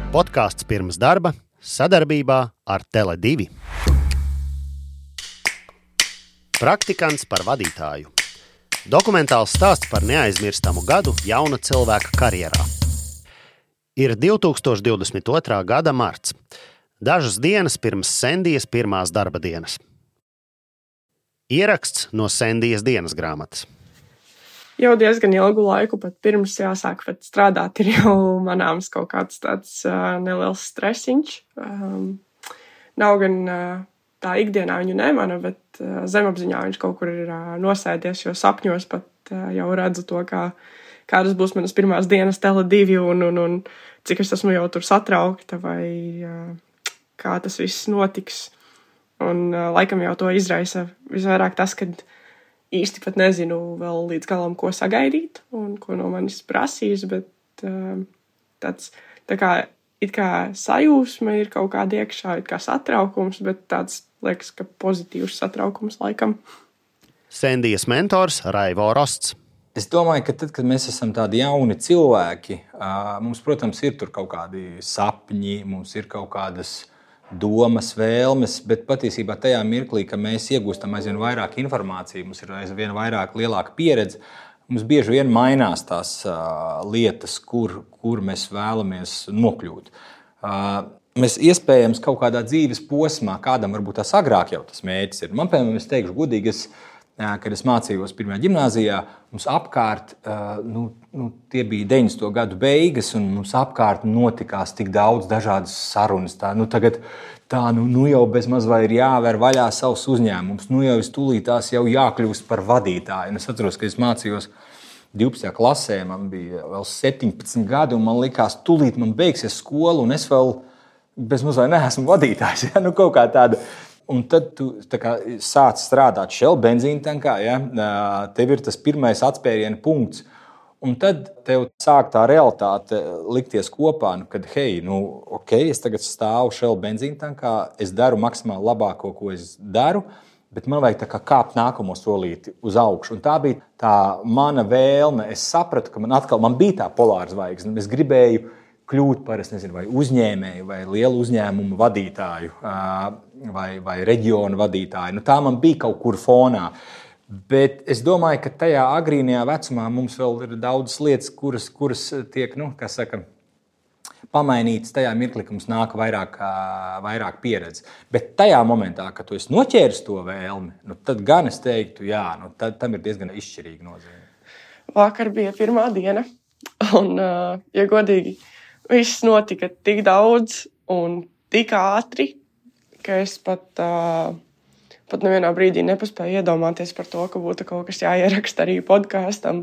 Podkāsts pirms darba sadarbībā ar Tele2. Praktikants par vadītāju. Dokumentāls stāsts par neaizmirstamu gadu jauna cilvēka karjerā. Ir 2022. gada marts. Dažas dienas pirms Sendijas pirmās darba dienas. Ieraksts no Sendijas dienas grāmatas. Jau diezgan ilgu laiku, pat pirms jāsāk strādāt, ir jau manāms kaut kāds tāds neliels stresiņš. Nav gan tā ikdienā viņu nemana, bet zemapziņā viņš kaut kur ir nosēdies, jo sapņos pat jau redzu to, kādas būs manas pirmās dienas Tele2 un cik es esmu jau tur satraukta vai kā tas viss notiks. Un laikam jau to izraisa visvairāk tas, kad īsti pat nezinu vēl līdz galam, ko sagaidīt un ko no manis prasīs, bet tāds tā kā it kā sajūsma ir kaut kāda iekšā, it kā satraukums, bet tāds liekas, ka pozitīvs satraukums laikam. Sendijas mentors Raivo Rosts. Es domāju, ka tad, kad mēs esam tādi jauni cilvēki, mums, protams, ir tur kaut kādi sapņi, mums ir kaut kādas domas, vēlmes, bet patiesībā tajā mirklī, ka mēs iegūstam aizvien vairāk informāciju, mums ir aizvien vairāk lielāka pieredze, mums bieži vien mainās tās lietas, kur mēs vēlamies nokļūt. Mēs iespējams kaut kādā dzīves posmā, kādam varbūt tās agrāk jau tas mērķis ir. Man, piemēram, es teikšu godīgi, kad es mācījos pirmajā ģimnāzijā, mums apkārt, tie bija 90. gadu beigas, un mums apkārt notikās tik daudz dažādas sarunas. Tagad jau bezmaz vai ir jāver vaļā savus uzņēmumus, jau es tūlītās jau jākļūst par vadītāju. Un es atceros, ka es mācījos 12. klasē, man bija vēl 17 gadi, un man likās, tūlīt man beigsies skola, un es vēl bezmaz vai neesmu vadītājs. Ja? Kaut kā tāda. Un tad tu sāc strādāt Shell benzīntankā, ja? Tev ir tas pirmais atspēriena punkts. Un tad tev sāk tā realitāte likties kopā, kad, es tagad stāvu Shell benzīntankā, es daru maksimāli labāko, ko es daru, bet man vajag kāpt nākamo solīti uz augšu. Un tā bija tā mana vēlme. Es sapratu, ka man bija tā polāra zvaigzne. Es gribēju kļūt par, vai uzņēmēju, vai lielu uzņēmumu vadītāju, vai reģionu vadītāju. Tā man bija kaut kur fonā. Bet es domāju, ka tajā agrīnajā vecumā mums vēl ir daudzas lietas, kuras tiek, pamainītas tajā mirklī, ka mums nāk vairāk pieredze. Bet tajā momentā, kad tu esi noķēris to vēlmi, tad gan es teiktu, tad tam ir diezgan izšķirīga nozīme. Vakar bija pirmā diena, un, ja godīgi, viss notika tik daudz un tik ātri, ka es pat nevienā brīdī nepaspēju iedomāties par to, ka būtu kaut kas jāieraksta arī podkāstam.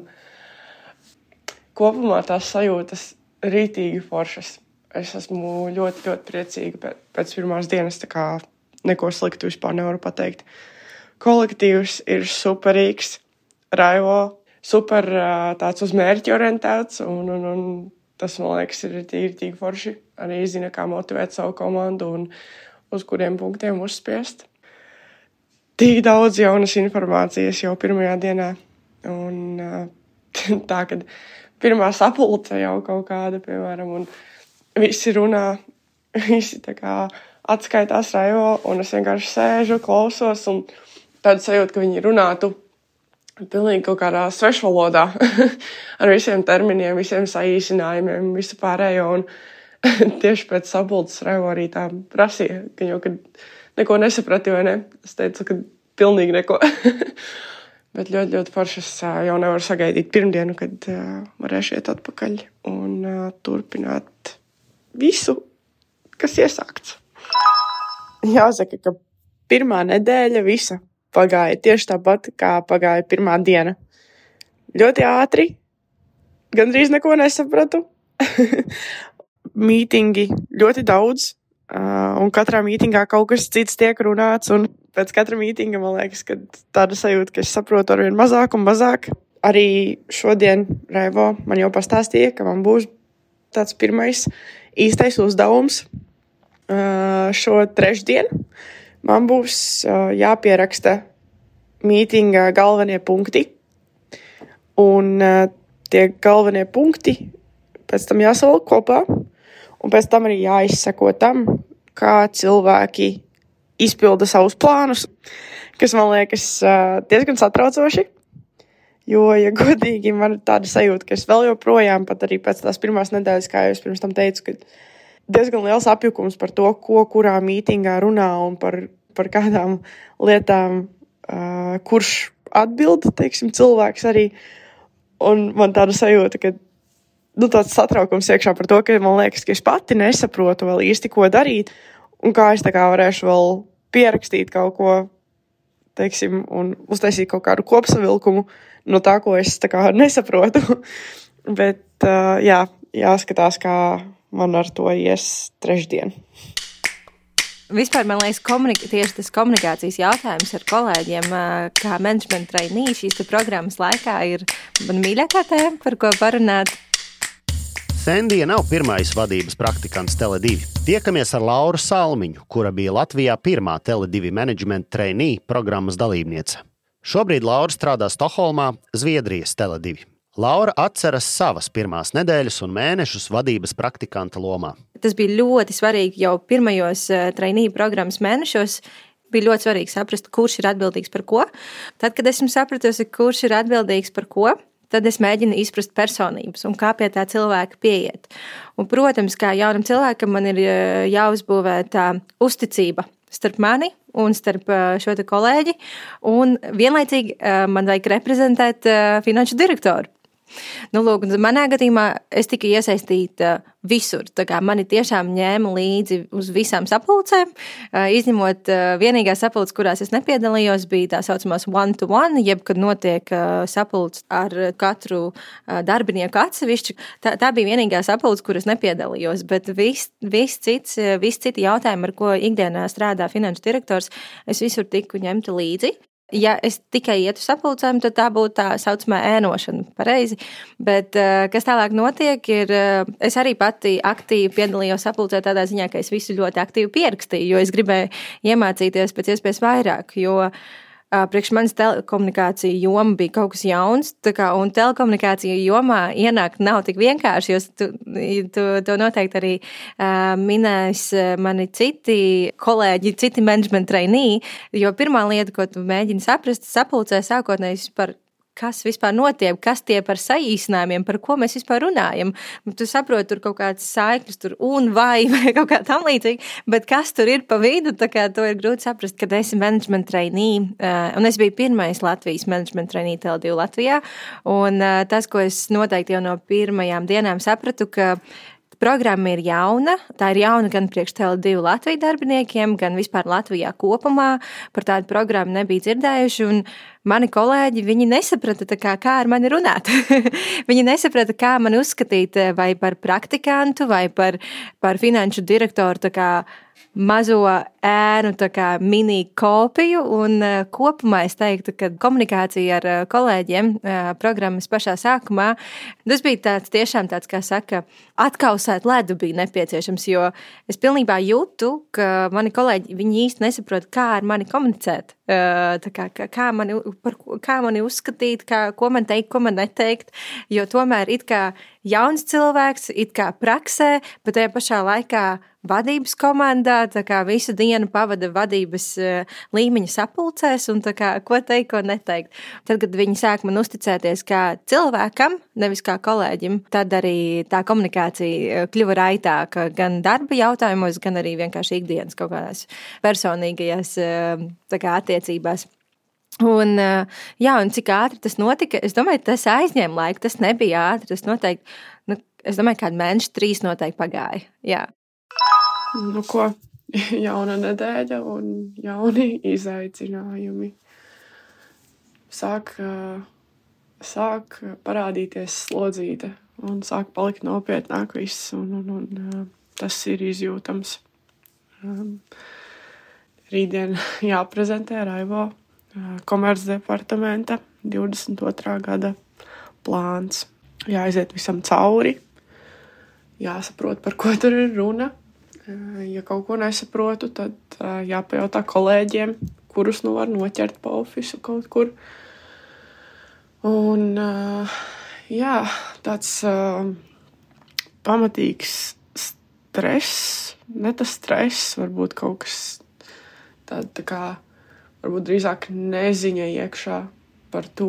Kopumā tās sajūtas rītīgi foršas. Es esmu ļoti, ļoti priecīga pēc pirmās dienas, tā kā neko sliktu vispār nevaru pateikt. Kolektīvs ir superīgs, Raivo super tāds uz mērķi orientēts un tas, man liekas, ir tīri forši. Arī zina, kā motivēt savu komandu un uz kuriem punktiem uzspiest. Tik daudz jaunas informācijas jau pirmajā dienā. Un tā, kad pirmā sapulce jau kaut kāda, piemēram, un visi runā, visi tā kā atskaitās Raivo, un es vienkārši sēžu, klausos, un tāda sajūta, ka viņi runātu pilnīgi kaut kādā svešvalodā ar visiem terminiem, visiem saīsinājumiem, visu pārējo. Un tieši pēc sapulces Raivo arī tā prasīja, ka jau kad neko nesaprati, vai ne? Es teicu, ka pilnīgi neko. Bet ļoti, ļoti forši es jau nevaru sagaidīt pirmdienu, kad varēšu iet atpakaļ un turpināt visu, kas iesākts. Jāsaka, ka pirmā nedēļa visa pagāja tieši tāpat, kā pagāja pirmā diena. Ļoti ātri, gandrīz neko nesapratu. Mītingi ļoti daudz, un katrā mītingā kaut kas cits tiek runāts, un pēc katra mītinga man liekas, ka tāda sajūta, ka es saprotu arvien mazāk un mazāk. Arī šodien Raivo man jau pastāstīja, ka man būs tāds pirmais īstais uzdevums šo trešdienu. Man būs jāpieraksta mītinga galvenie punkti, un tie galvenie punkti pēc tam jāsavalk kopā, un pēc tam arī jāizseko tam, kā cilvēki izpilda savus plānus, kas man liekas diezgan satraucoši. Jo, ja godīgi, man ir tāda sajūta, ka es vēl joprojām, pat arī pēc tās pirmās nedēļas, kā jau es pirms tam teicu, ka diezgan liels apjukums par to, ko kurā mītingā runā un par kādām lietām, kurš atbild, teiksim, cilvēks arī. Un man tāda sajūta, ka tāds satraukums iekšā par to, ka man liekas, ka es pati nesaprotu vēl īsti, ko darīt, un kā es tā kā varēšu vēl pierakstīt kaut ko, teiksim, un uztaisīt kaut kādu kopsavilkumu no tā, ko es tā kā nesaprotu. Bet, jāskatās, kā man ar to ies trešdien. Vispār, man liekas, tieši tas komunikācijas jautājums ar kolēģiem, kā management trainee šīs programmas laikā ir man mīļākā tēma, par ko parunāt. Sendija nav pirmais vadības praktikants Tele2. Tiekamies ar Lauru Salmiņu, kura bija Latvijā pirmā Tele2 management trainee programmas dalībniece. Šobrīd Laura strādā Stokholmā, Zviedrijas Tele2. Laura atceras savas pirmās nedēļas un mēnešus vadības praktikanta lomā. Tas bija ļoti svarīgi jau pirmajos trainee programmas mēnešos. Bija ļoti svarīgi saprast, kurš ir atbildīgs par ko. Tad, kad esmu sapratusi, kurš ir atbildīgs par ko, tad es mēģinu izprast personības un kā pie tā cilvēka pieiet. Un, protams, kā jaunam cilvēkam man ir jāuzbūvē tā uzticība starp mani un starp šo te kolēģi. Un vienlaicīgi man vajag reprezentēt finanšu direktoru. Lūk, manā gadījumā es tiku iesaistīta visur. Tā kā mani tiešām ņēma līdzi uz visām sapulcēm, izņemot vienīgās sapulces, kurās es nepiedalījos, bija tā saucamās one-to-one, jeb kad notiek sapulce ar katru darbinieku atsevišķi. Tā bija vienīgā sapulce, kuras nepiedalījos, bet viss citi jautājumi, ar ko ikdienā strādā finanšu direktors, es visur tiku ņemta līdzi. Ja es tikai ietu sapulcēm, tad tā būtu tā saucamā ēnošana, pareizi. Bet kas tālāk notiek, ir, es arī pati aktīvi piedalījos sapulcē tādā ziņā, ka es visu ļoti aktīvi pierakstīju, jo es gribēju iemācīties pēc iespējas vairāk, jo priekš manis telekomunikācija joma bija kaut kas jauns, un telekomunikācija jomā ienākt nav tik vienkārši, jo tu noteikti arī minēs mani citi kolēģi, citi management trainee, jo pirmā lieta, ko tu mēģini saprast sapulcē sākotnēji par kas vispār notiek, kas tie par saīsinājumiem, par ko mēs vispār runājam. Tu saproti, tur kaut kāds saiklis, tur un vai kaut kā tam līdzīgi, bet kas tur ir pa vidu, tā kā to ir grūti saprast, kad esi management trainee, un es biju pirmais Latvijas management trainee Tele2 Latvijā, un tas, ko es noteikti jau no pirmajām dienām sapratu, ka programma ir jauna. Tā ir jauna gan priekš Tele2 Latvijas darbiniekiem, gan vispār Latvijā kopumā. Par tādu programmu nebija dzirdējuši, un mani kolēģi, viņi nesaprata, kā ar mani runāt. Viņi nesaprata, kā mani uzskatīt vai par praktikantu, vai par finanšu direktoru, tā kā mazo ēnu, tā kā mini kopiju, un kopumā es teiktu, ka komunikācija ar kolēģiem programmas pašā sākumā, tas bija tiešām tāds, kā saka, atkausēt ledu bija nepieciešams, jo es pilnībā jūtu, ka mani kolēģi, viņi īsti nesaprot, kā ar mani komunicēt. Kā mani uzskatīt, ko man teikt, ko man neteikt, jo tomēr it kā jauns cilvēks, it kā praksē, bet tajā pašā laikā vadības komandā, tā kā visu dienu pavada vadības līmeņa sapulcēs un tā kā ko teikt, ko neteikt. Tad, kad viņi sāk man uzticēties kā cilvēkam, nevis kā kolēģim, tad arī tā komunikācija kļuva raitāka gan darba jautājumos, gan arī vienkārši ikdienas kaut kādās personīgajās tā kā attiecībās. Un cik ātri tas notika, es domāju, tas aizņēma laiku, tas nebija ātri, tas noteikti, es domāju, kādu mēnešu 3 noteikti pagāja, jā. Ko? Jauna nedēļa un jauni izaicinājumi. Sāk parādīties slodzīte un sāk palikt nopietnāk viss, un tas ir izjūtams. Rītdien jāprezentē Raivo Komercdepartamenta 22. gada plāns. Jāaiziet visam cauri, jāsaprot, par ko tur ir runa. Ja kaut ko nesaprotu, tad jāpajautā kolēģiem, kurus var noķert pa ofisu kaut kur. Un tāds pamatīgs ne tas stress, varbūt kaut kas tā kā, varbūt drīzāk neziņa iekšā par to,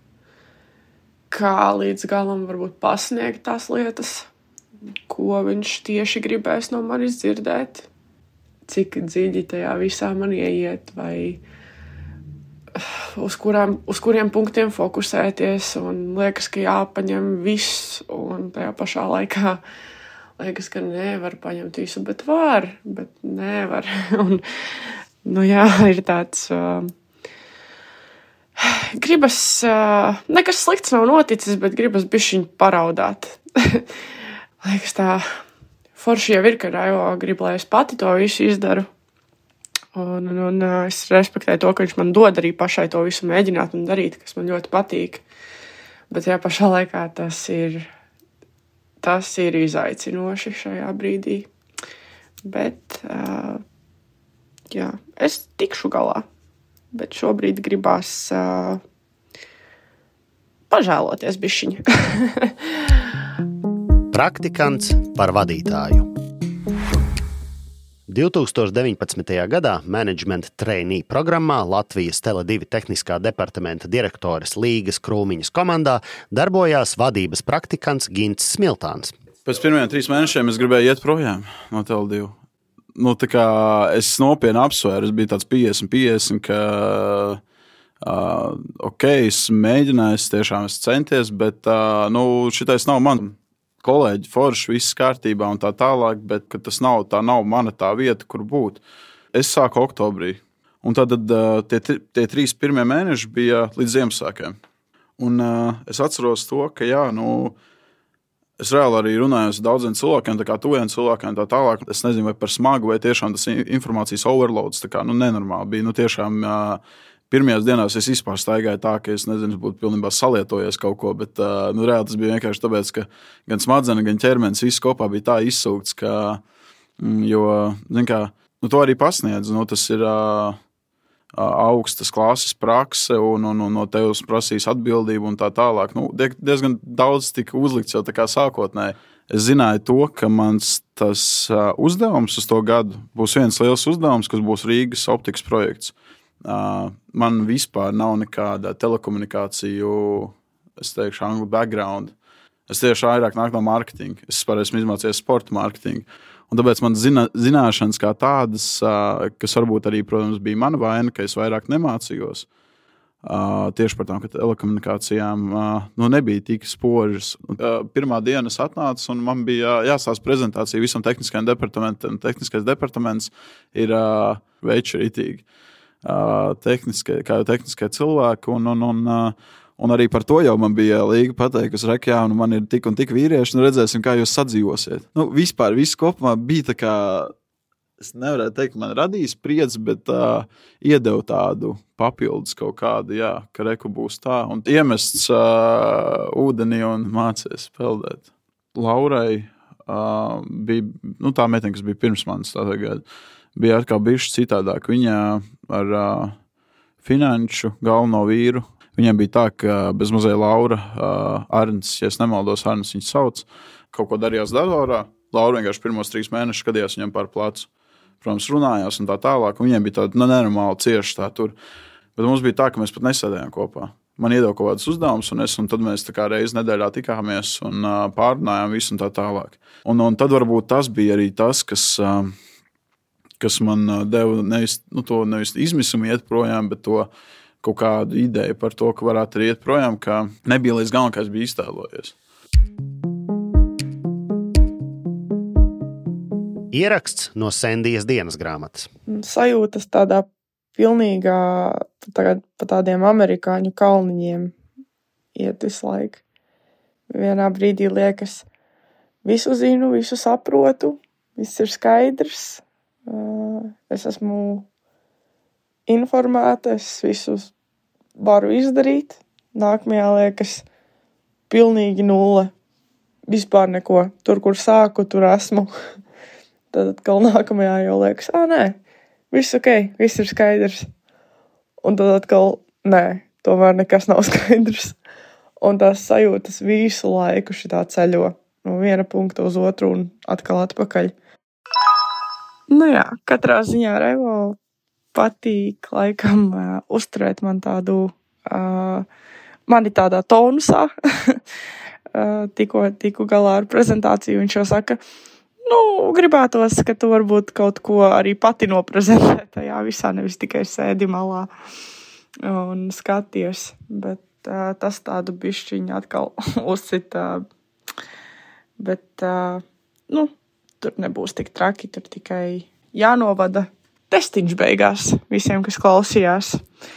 kā līdz galam varbūt pasniegt tās lietas, ko viņš tieši gribēs no manis dzirdēt, cik dziļi tajā visā man ieiet, vai uz kuriem punktiem fokusēties, un liekas, ka jāpaņem viss, un tajā pašā laikā liekas, ka nevar paņemt visu, bet nevar. Un, ir tāds... gribas... nekas slikts nav noticis, bet gribas bišķiņ paraudāt. Liekas tā... Forši jau ir, ka Raivo grib, lai es pati to visu izdaru. Un es respektēju to, ka viņš man dod arī pašai to visu mēģināt un darīt, kas man ļoti patīk. Bet jā, pašā laikā tas ir izaicinoši šajā brīdī. Bet, jā, es tikšu galā. Bet šobrīd gribās pažēloties bišķiņ. Praktikants par vadītāju. 2019. gadā Management Trainee programmā Latvijas Tele2 tehniskā departamenta direktores Līgas Krūmiņas komandā darbojās vadības praktikants Gints Smiltāns. Pēc pirmajiem 3 mēnešiem es gribēju iet projām no Tele2. Tā kā es nopietni apsvēru, es biju tāds 50-50, ka es mēģināju, tiešām es centies, bet šitais nav man. Kolēģi, forši, viss kārtībā un tā tālāk, bet tā nav mana tā vieta, kur būt. Es sāku oktobrī, un tad tie 3 pirmie mēneši bija līdz Ziemassvētkiem. Un es atceros to, ka es reāli arī runāju ar daudziem cilvēkiem, tā kā tuviem cilvēkiem, tā tālāk. Es nezinu, vai par smagu, vai tiešām tas informācijas overloads, tā kā nenormāli bija. Tiešām pirmajās dienās es vispār staigāju tā, ka es nezinu, es būtu pilnībā salietojies kaut ko, bet reāli tas bija vienkārši tāpēc, ka gan smadzenes, gan ķermenis viss kopā bija tā izsūkts, jo, to arī pasniedz, tas ir augstas klases prakse un no tevis prasīs atbildību un tā tālāk. Diezgan daudz tika uzlikts jau tā kā sākotnēji. Es zināju to, ka mans tas uzdevums uz to gadu būs viens liels uzdevums, kas būs Rīgas optikas projekts. Man vispār nav nekāda telekomunikāciju, es teikšu, angļu background. Es tieši vairāk nāku no mārketinga. Es esmu izmācījies sporta mārketingu. Un tāpēc man zināšanas kā tādas, kas varbūt arī, protams, bija mana vaina, ka es vairāk nemācījos. Tieši par tām telekomunikācijām nebija tik spožas. Pirmā diena es atnācu un man bija jāstāsta prezentācija visam tehniskajam departamentam. Tehniskais departaments ir veičerītīgi. Tehniskie cilvēki, un arī par to jau man bija Līga pateikusi, ka man ir tik un tik vīrieši, redzēsim, kā jūs sadzīvosiet. Vispār viss kopumā bija tā kā, es nevarētu teikt, man radīs spriedzi, bet iedeva tādu papildus kaut kādu, ka reku būs tā, un iemests ūdenī un mācies peldēt. Laurai bija, tā meitene, kas bija pirms manis tā tagad, bija atkal bišķi citādāk. Viņa ar finanšu galveno vīru. Viņam bija tā, ka bez mazai Laura, Arnis, ja es nemaldos, Arnis viņu sauc, kaut ko darījās datorā. Laura vienkārši pirmos 3 mēnešus skatījās viņam par plecu. Protams, runājās un tā tālāk. Un viņiem bija tāda nenormāli cieši tā tur. Bet mums bija tā, ka mēs pat nesēdējām kopā. Man iedeva kaut kādus uzdevumus, un tad mēs tā kā reizi nedēļā tikāmies un pārrunājām visu un tā tālāk. Un tad varbūt tas bija arī tas, kas man deva nevis izmisumu iet projām, bet to kaut kādu ideju par to, ka varētu arī iet projām, ka nebija līdz galam, kā es biju iztēlojies. Ieraksts no Sendijas dienas grāmatas. Sajūtas tādā pilnīgā, tagad pa tādiem amerikāņu kalniņiem iet visu laiku. Vienā brīdī liekas, visu zinu, visu saprotu, viss ir skaidrs. Es esmu informēta, es visu varu izdarīt. Nākamajā liekas pilnīgi nulle. Vispār neko. Tur, kur sāku, tur esmu. Tad atkal nākamajā jau liekas, nē, viss ok, viss ir skaidrs. Un tad atkal, nē, tomēr nekas nav skaidrs. Un tās sajūtas visu laiku šitā ceļo no viena punkta uz otru un atkal atpakaļ. Nu jā, katrā ziņā Revo patīk laikam uzturēt man tādu, mani tādā tonusā. Tiku galā ar prezentāciju, viņš jau saka, gribētos, ka tu varbūt kaut ko arī pati noprezentē tajā visā, nevis tikai sēdi malā un skaties, bet tas tādu bišķiņu atkal uzsita, bet, tur nebūs tik traki, tur tikai jānovada testiņš beigās visiem, kas klausījās.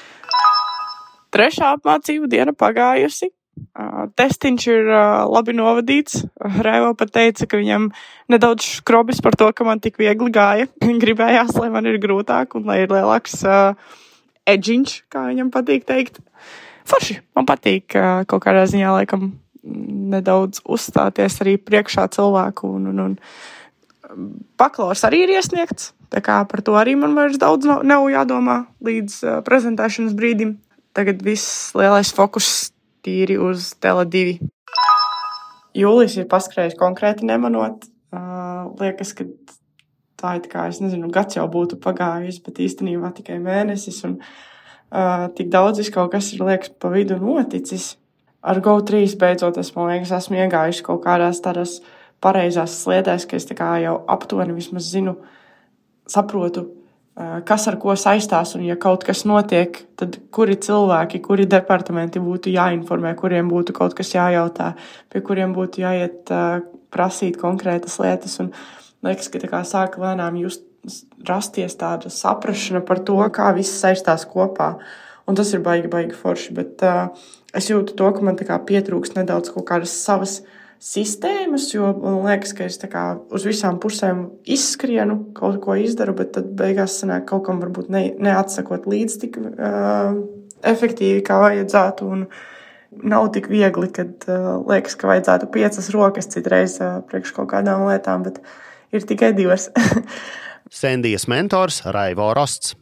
3. apmācību diena pagājusi. Testiņš ir labi novadīts. Revo pat teica, ka viņam nedaudz škrobis par to, ka man tik viegli gāja. Gribējās, lai man ir grūtāk un lai ir lielāks edžiņš, kā viņam patīk teikt. Forši, man patīk kaut kādā ziņā laikam nedaudz uzstāties arī priekšā cilvēku un bakalors arī ir iesniegts, tā kā par to arī man vairs daudz nav jādomā līdz prezentēšanas brīdim. Tagad viss lielais fokus tīri uz Tele2. Jūlijas ir paskrējis konkrēti nemanot. Liekas, ka tā ir kā, es nezinu, gads jau būtu pagājis, bet īstenībā tikai mēnesis un tik daudz kaut kas ir, liekas, pa vidu noticis. Ar Go3 beidzot man liekas, esmu iegājuši kaut kādās tādās pareizās sliedēs, ka es tā kā jau aptuveni vismaz zinu, saprotu, kas ar ko saistās, un ja kaut kas notiek, tad kuri cilvēki, kuri departamenti būtu jāinformē, kuriem būtu kaut kas jājautā, pie kuriem būtu jāiet prasīt konkrētas lietas, un liekas, ka tā kā sāka lēnām rasties tāda saprašana par to, kā viss saistās kopā, un tas ir baigi forši, bet es jūtu to, ka man tā kā pietrūkst nedaudz kaut kādas savas sistēmas, jo man liekas, ka es tā kā uz visām pusēm izskrienu, kaut ko izdaru, bet tad beigās sanāk kaut kam varbūt neatsakot līdz tik efektīvi, kā vajadzētu, un nav tik viegli, kad liekas, ka vajadzētu 5 rokas citreiz priekš kaut kādām lietām, bet ir tikai 2. Sendijas mentors Raivo Rosts.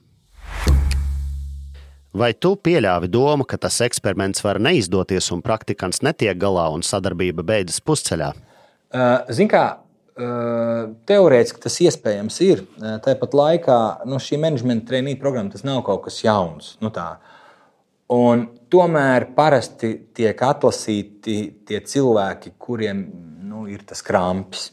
Vai tu pieļāvi domu, ka tas eksperiments var neizdoties un praktikants netiek galā un sadarbība beidzas pusceļā? Zin kā, teorētiski tas iespējams ir. Tāpat laikā šī menedžmenta treinīga programma tas nav kaut kas jauns. Un tomēr parasti tiek atlasīti tie cilvēki, kuriem ir tas krampis.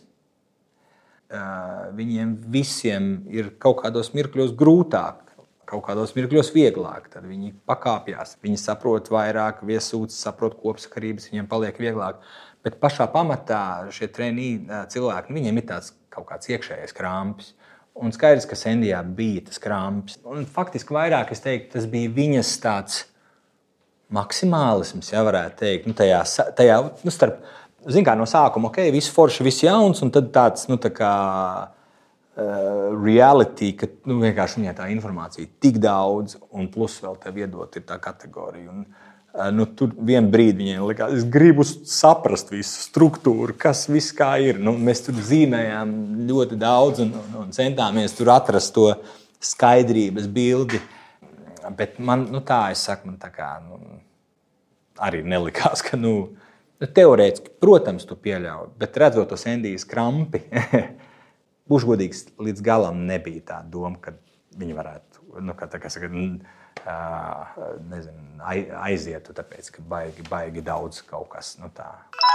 Viņiem visiem ir kaut kādos mirkļos grūtāk. Kaut kādos mirkļos vieglāk, tad viņi pakāpjās, viņi saprot vairāk, viesūcis saprot kopsakarības, viņiem paliek vieglāk. Bet pašā pamatā šie treinīgi cilvēki, viņiem ir tāds kaut kāds iekšējais krampis. Un skaidrs, ka Sendijā bija tas krampis. Un faktiski vairāk, es teiktu, tas bija viņas tāds maksimālisms, ja varētu teikt. Tajā starp, zin kā, no sākuma, viss forši, viss jauns, un tad tāds, tā kā reality, ka vienkārši viņai tā informācija tik daudz, un plus vēl tev iedot ir tā kategorija. Un, tur vien brīdi viņai likās, es gribu saprast visu struktūru, kas viss kā ir. Mēs tur zīmējām ļoti daudz un centāmies tur atrast to skaidrības bildi. Bet man, es saku, man tā kā arī nelikās, ka teorētiski, protams, tu pieļauj, bet redzot to Sendijas krampi, būšu godīgs, līdz galam nebija tā doma, ka viņi varētu, aizietu, tāpēc, ka baigi daudz kaut kas, tā.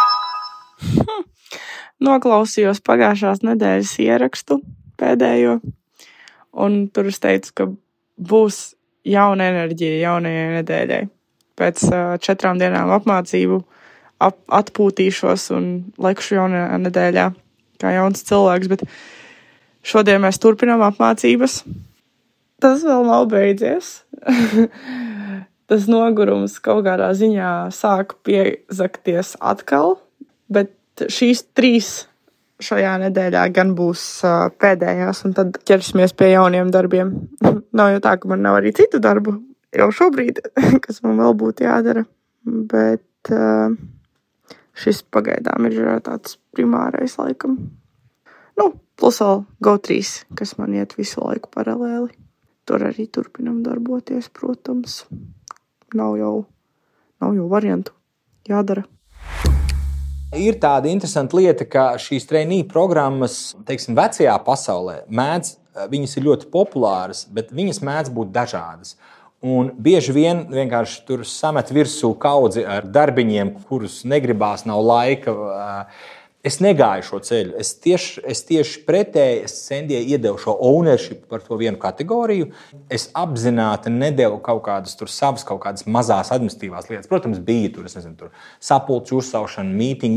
Noklausījos pagājušās nedēļas ierakstu pēdējo, un tur es teicu, ka būs jauna enerģija jaunajai nedēļai. Pēc 4 dienām apmācību atpūtīšos un lekšu jaunajā nedēļā kā jauns cilvēks, bet šodien mēs turpinām apmācības. Tas vēl nav beidzies. Tas nogurums kaut kādā ziņā sāk piezakties atkal, bet šīs 3 šajā nedēļā gan būs pēdējās, un tad ķersimies pie jauniem darbiem. Nav jau tā, ka man nav arī citu darbu jau šobrīd, kas man vēl būtu jādara, bet šis pagaidām ir tāds primārais laikam. Plus vēl Go3, kas man iet visu laiku paralēli. Tur arī turpinam darboties, protams. Nav jau variantu. Jādara. Ir tāda interesanta lieta, ka šīs trainee programmas, teiksim, vecajā pasaulē viņas ir ļoti populāras, bet viņas mēdz būt dažādas. Un bieži vien vienkārši tur samet virsū kaudzi ar darbiņiem, kurus negribās, nav laika. Es negāju šo ceļu. Es tieši pretēji Sendijai iedevu šo ownership par to vienu kategoriju. Es apzināti nedevu kaut kādas mazās administratīvās lietas. Protams, bija tur sapulču uzsaušana, meeting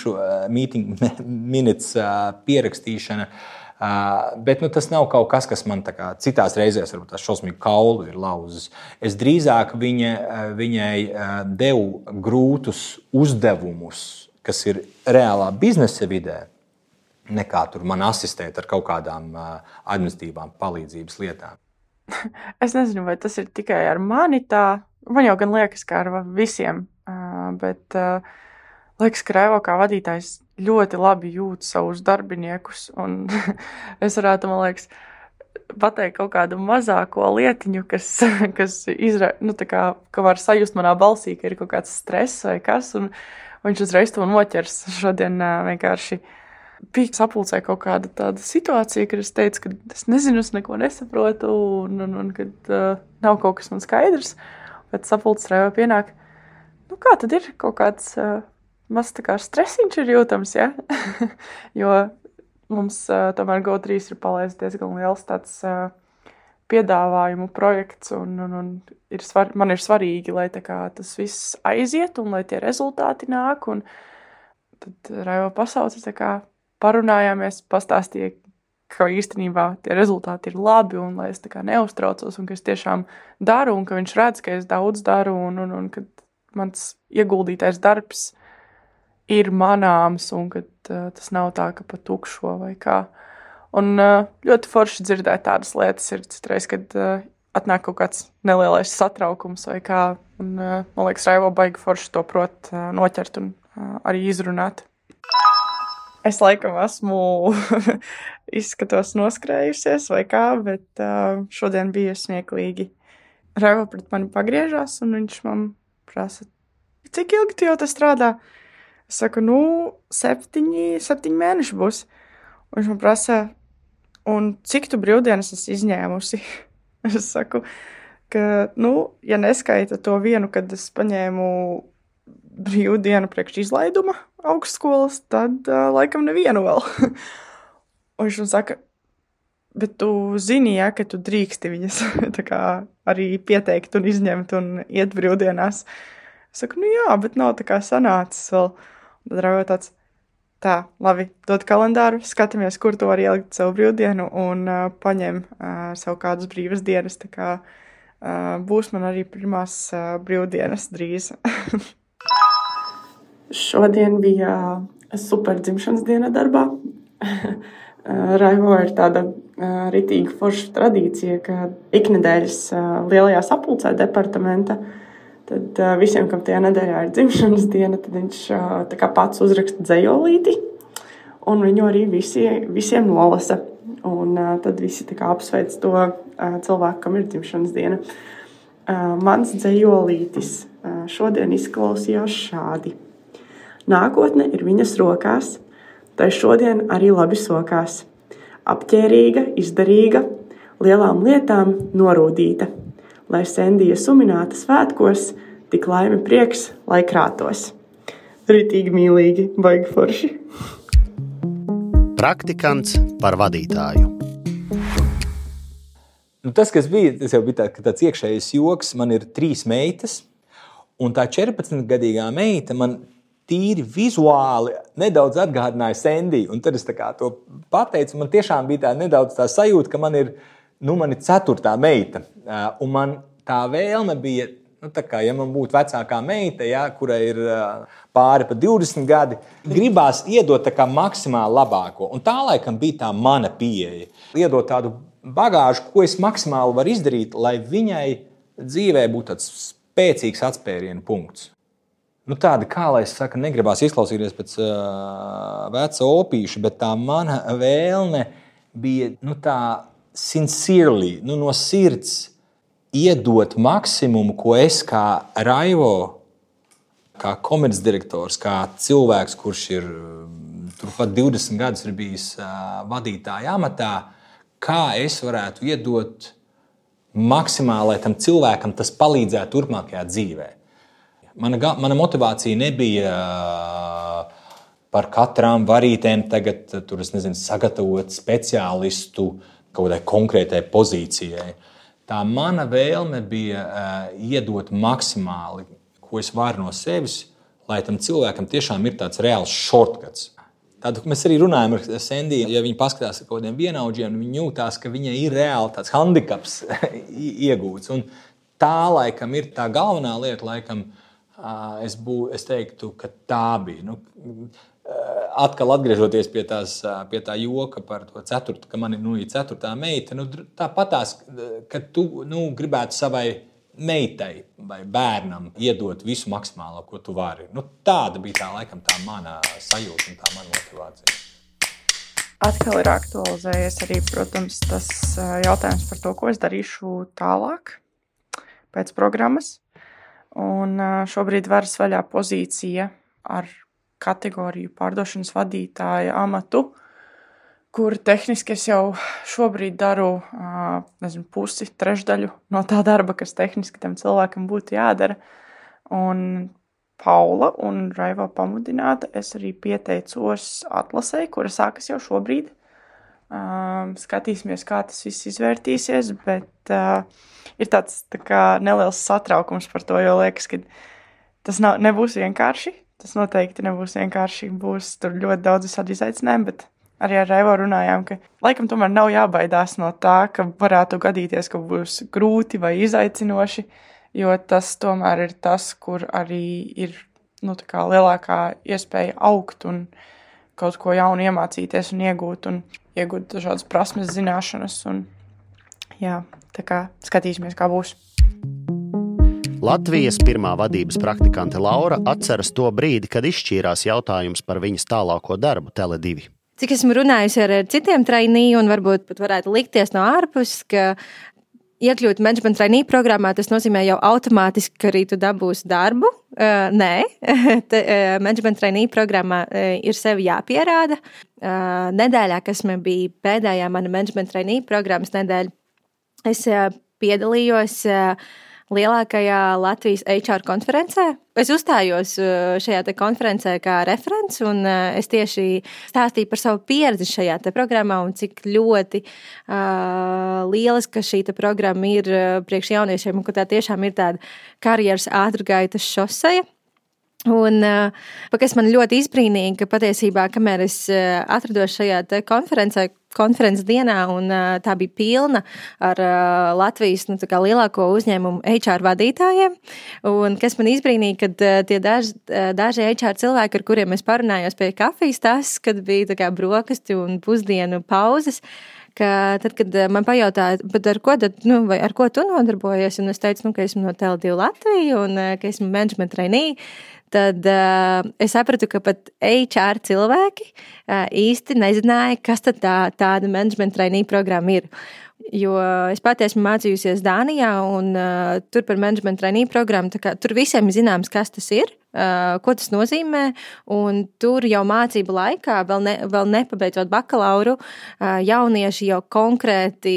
minutes pierakstīšana. Bet tas nav kaut kas, kas man citās reizēs varbūt tās šausmīgi kaulu ir lauzis. Es drīzāk viņai devu grūtus uzdevumus, kas ir reālā biznesa vidē, nekā tur man asistēt ar kaut kādām administratīvām palīdzības lietām. Es nezinu, vai tas ir tikai ar mani tā. Man jau gan liekas, kā ar visiem, bet liekas, ka Raivo kā vadītājs ļoti labi jūt savus darbiniekus, un es varētu, man liekas, pateikt kaut kādu mazāko lietiņu, kas ka var sajust manā balsī, ka ir kaut kāds stress vai kas, un viņš uzreiz to noķers. Šodien vienkārši bija sapulcē kaut kāda tāda situācija, kad es teicu, ka es nezinu, es neko nesaprotu, un kad nav kaut kas man skaidrs. Bet sapulcē Raivo pienāk, kā tad ir kaut kāds maz tā kā stresiņš ir jūtams, ja? Jo mums tomēr GO3 ir palaists diezgan liels tāds piedāvājumu projekts, un man ir svarīgi, lai tas viss aiziet un lai tie rezultāti nāk. Un tad Raivo pasauca, parunājāmies, pastāstīja, ka īstenībā tie rezultāti ir labi un lai es neuztraucos un ka es tiešām daru un ka viņš redz, ka es daudz daru un ka mans ieguldītais darbs ir manāms un ka tas nav tā, ka pa tukšo vai kā. Un ļoti forši dzirdēt tādas lietas ir citreiz, kad atnāk kaut kāds nelielais satraukums vai kā. Un, man liekas, Raivo baigi forši to prot noķert un arī izrunāt. Es laikam esmu izskatos noskrējusies vai kā, bet šodien bija smieklīgi. Raivo pret mani pagriežās un viņš man prasa, cik ilgi tu jau te strādā? Es saku, 7 mēneši būs. Un viņš man prasa, un cik tu brīvdienas esi izņēmusi? Es saku, ka, ja neskaita to vienu, kad es paņēmu brīvdienu priekš izlaiduma augstskolas, tad laikam nevienu vēl. Un viņš man saka, bet tu zini, ja, ka tu drīksti viņas arī pieteikt un izņemt un iet brīvdienās. Es saku, jā, bet nav tā kā sanācis vēl. Tad Raivo tāds, tā, labi, dod kalendāru, skatāmies, kur tu vari ielikt savu brīvdienu un paņem savu kādas brīvas dienas. Tā kā būs man arī pirmās brīvdienas drīz. Šodien bija super dzimšanas diena darbā. Raivo ir tāda ritīga forša tradīcija, ka iknedēļas lielajā sapulcē departamenta tad visiem, kam tajā nedēļā ir dzimšanas diena, tad viņš pats uzraksta dzejolīti, un viņu arī visiem nolasa. Un tad visi apsveic to cilvēku, kam ir dzimšanas diena. Mans dzejolītis šodien izklausījās šādi. Nākotne ir viņas rokās, tai šodien arī labi sokās. Apķērīga, izdarīga, lielām lietām norūdīta. Lai Sendija sumināta svētkos, tik laime prieks, lai krātos. Ritīgi mīlīgi, baigi forši. Praktikants par vadītāju. Tas, kas bija, tas jau bija tāds iekšējais joks. Man ir 3 meitas, un tā 14-gadīgā meita man tīri vizuāli nedaudz atgādināja Sendiju. Un tad es to pateicu, man tiešām bija tā nedaudz tā sajūta, ka man ir 4. meita. Un man tā vēlme bija, ja man būtu vecākā meita, ja, kurai ir pāri pa 20 gadi, gribās iedot maksimāli labāko. Un tā laikam bija tā mana pieeja. Iedot tādu bagāžu, ko es maksimāli varu izdarīt, lai viņai dzīvē būtu tāds spēcīgs atspērienu punkts. Tāda, kā lai es saku, negribās izklausīties pēc veca opīša, bet tā mana vēlme bija tā sincerely, no sirds iedot maksimumu, ko es kā Raivo kā komercdirektors, kā cilvēks, kurš ir turpat 20 gadus ir bijis vadītāja amatā, kā es varētu iedot maksimāli, lai tam cilvēkam tas palīdzētu turpmākajā dzīvē. Mana motivācija nebija par katrām varītēm tagad sagatavot speciālistu kaut kādai konkrētai pozīcijai. Tā mana vēlme bija iedot maksimāli, ko es varu no sevis, lai tam cilvēkam tiešām ir tāds reāls shortcuts. Tad mēs arī runājam ar Sendiju, ja viņi paskatās ar kaut kādiem vienaudžiem, viņi jūtās, ka viņai ir reāli tāds handicaps iegūts. Un tā, laikam, ir tā galvenā lieta, laikam, es teiktu, ka tā bija. Atkal atgriežoties pie tā joka par to ceturtu, ka man ir ceturtā meita, tāpatās, ka tu gribētu savai meitai vai bērnam iedot visu maksimālo, ko tu vari. Tāda bija tā mana sajūta un tā mana motivācija. Atkal ir aktualizējies arī, protams, tas jautājums par to, ko es darīšu tālāk pēc programmas. Un šobrīd varas vaļā pozīcija ar kategoriju pārdošanas vadītāja amatu, kur tehniski es jau šobrīd daru pusi, trešdaļu no tā darba, kas tehniski tam cilvēkam būtu jādara. Un Paula un Raivo pamudināta, es arī pieteicos atlasei, kura sākas jau šobrīd. Skatīsimies, kā tas viss izvērtīsies, bet ir tāds neliels satraukums par to, jo liekas, ka tas nebūs vienkārši. Tas noteikti nebūs vienkārši, būs tur ļoti daudz visādi izaicinājumi, bet arī ar Raivo runājām, ka laikam tomēr nav jābaidās no tā, ka varētu gadīties, ka būs grūti vai izaicinoši, jo tas tomēr ir tas, kur arī ir lielākā iespēja augt un kaut ko jaunu iemācīties un iegūt dažādas prasmes, zināšanas. Tā kā skatīsimies, kā būs. Latvijas pirmā vadības praktikante Laura atceras to brīdi, kad izšķīrās jautājums par viņas tālāko darbu Tele2. Cik esmu runājusi ar citiem trainee, un varbūt pat varētu likties no ārpuses, ka iekļūt management trainee programmā, tas nozīmē jau automātiski, ka arī tu dabūsi darbu. Nē, management trainee programmā ir sevi jāpierāda. Nedēļā, kas man bija pēdējā mana management trainee programmas nedēļa, es piedalījos lielākajā Latvijas HR konferencē. Es uzstājos šajā konferencē kā referents, un es tieši stāstīju par savu pieredzi šajā programmā un cik ļoti lieliska šī programma ir priekš jauniešiem, un ka tā tiešām ir tāda karjeras ātrgaitas šoseja. Un kas man ļoti izbrīnīja, ka patiesībā, kamēr es atrados šajā konferences dienā, un tā bija pilna ar Latvijas lielāko uzņēmumu HR vadītājiem, un kas man izbrīnīja, kad tie daži HR cilvēki, ar kuriem es parunājos pie kafijas tas, kad bija brokastu un pusdienu pauzes, ka tad, kad man pajautāja, bet ar ko tu nodarbojies, un es teicu, ka esmu no Tele2 Latviju un ka esmu management trainee, tad es sapratu, ka pat HR cilvēki īsti nezināja, kas tad tāda management trainee programma ir. Jo es pati esmu mācījusies Dānijā, un tur par management trainee programmu, tur visiem ir zināms, kas tas ir, ko tas nozīmē, un tur jau mācību laikā, vēl nepabeidzot bakalauru, jaunieši jau konkrēti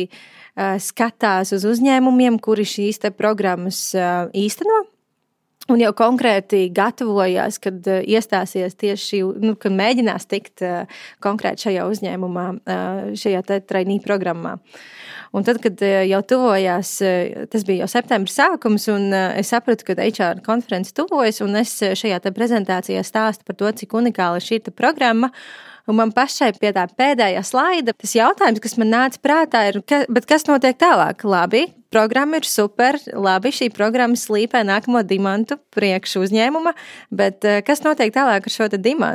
skatās uz uzņēmumiem, kuri šīs programmas īsteno. Un jau konkrēti gatavojās, kad iestāsies tieši, kad mēģinās tikt konkrēti šajā uzņēmumā, šajā trainee programmā. Un tad, kad jau tuvojās, tas bija jau septembra sākums, un es sapratu, ka HR konference tuvojas, un es šajā prezentācijā stāstu par to, cik unikāla ir šī programma. Un man pašai pie tā pēdējā slaida tas jautājums, kas man nāca prātā, ir, bet kas notiek tālāk? Labi, programma ir super, labi, šī programma slīpē nākamo dimantu priekš uzņēmuma, bet kas notiek tālāk ar šo dimantu?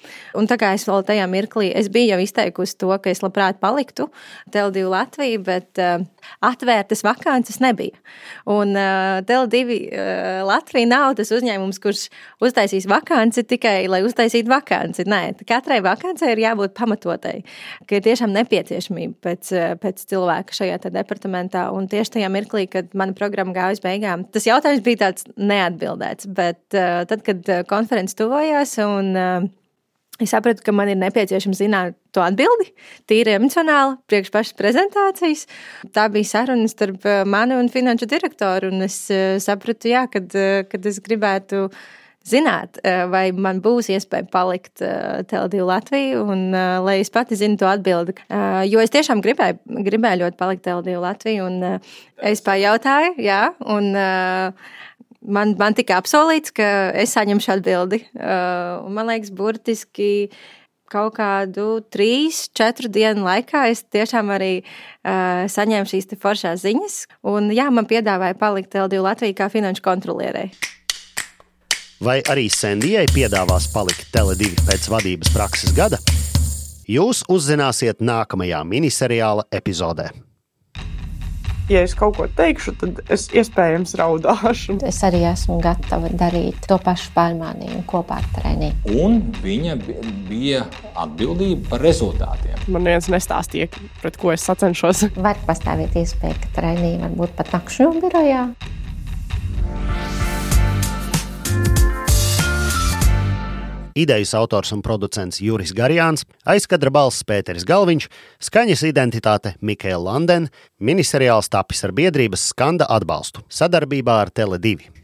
Un tā kā es vēl tajā mirklī, es biju jau izteikusi to, ka es labprāt paliktu Tele2 Latviju, bet atvērtas vakances nebija. Un Tele2 Latvija nav tas uzņēmums, kurš uztaisīs vakanci tikai, lai uztaisītu vakanci. Nē, katrai vakancei ir jābūt pamatotai, ka ir tiešām nepieciešamība pēc cilvēka šajā departamentā. Un tieši tajā mirklī, kad mana programma gāja uz beigām, tas jautājums bija tāds neatbildēts. Bet tad, kad konferences tuvojās un es sapratu, ka man ir nepieciešams zināt to atbildi, tīri emocionāli, priekš pašas prezentācijas. Tā bija saruna starp mani un finanšu direktoru, un es sapratu, jā, kad es gribētu zināt, vai man būs iespēja palikt Tele2 Latviju, un lai es pati zinu to atbildi. Jo es tiešām gribēju ļoti palikt Tele2 Latviju, un es pajautāju, jā, un man tika apsolīts, ka es saņemšu atbildi. Man liekas, burtiski kaut kādu 3-4 dienu laikā es tiešām arī saņēmu šīs foršās ziņas. Un jā, man piedāvāja palikt Tele2 Latviju kā finanšu kontrolierei. Vai arī Sendijai piedāvās palikt Tele2 pēc vadības prakses gada? Jūs uzzināsiet nākamajā miniseriāla epizodē. Ja es kaut ko teikšu, tad es iespējams raudāšu. Es arī esmu gatava darīt to pašu pārmaiņu kopā ar treniņu. Un viņa bija atbildība par rezultātiem. Man viens nestāstīja, pret ko es sacenšos. Var pastāvēt iespēja, ka treniņi var būt pat nakšņu birojā. Idejas autors un producents Juris Garjāns, aizkadra balss Pēteris Galviņš, skaņas identitāte Mikaela Landen, miniseriāls tapis ar biedrības Skanda atbalstu sadarbībā ar Tele2.